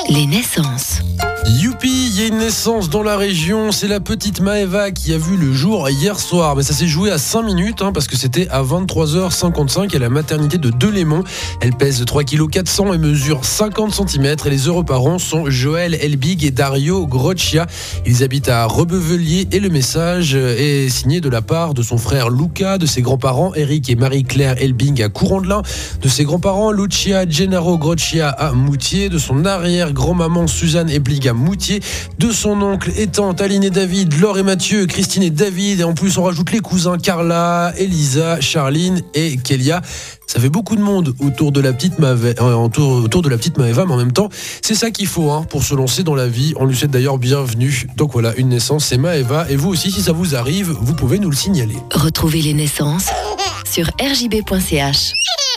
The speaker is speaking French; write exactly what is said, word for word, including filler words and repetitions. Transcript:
Les naissances. Youpi, il y a une naissance dans la région, c'est la petite Maëva qui a vu le jour hier soir. Mais ça s'est joué à cinq minutes hein, parce que c'était à vingt-trois heures cinquante-cinq à la maternité de Delémont. Elle pèse trois virgule quatre kilos et mesure cinquante centimètres et les heureux parents sont Joël Elbig et Dario Groccia. Ils habitent à Rebevelier et le message est signé de la part de son frère Luca, de ses grands-parents Eric et Marie-Claire Elbig à Courant-de-Lin, de ses grands-parents Lucia Gennaro Groccia à Moutier, de son arrière-grand-maman Suzanne Elbig à Moutier, de son oncle et tante Aline et David, Laure et Mathieu, Christine et David, et en plus on rajoute les cousins Carla, Elisa, Charline et Kélia. Ça fait beaucoup de monde autour de la petite Maëva, autour, autour de la petite Maëva, mais en même temps, c'est ça qu'il faut hein, pour se lancer dans la vie. On lui souhaite d'ailleurs bienvenue. Donc voilà, une naissance, c'est Maëva. Et vous aussi, si ça vous arrive, vous pouvez nous le signaler. Retrouvez les naissances sur r j b point c h.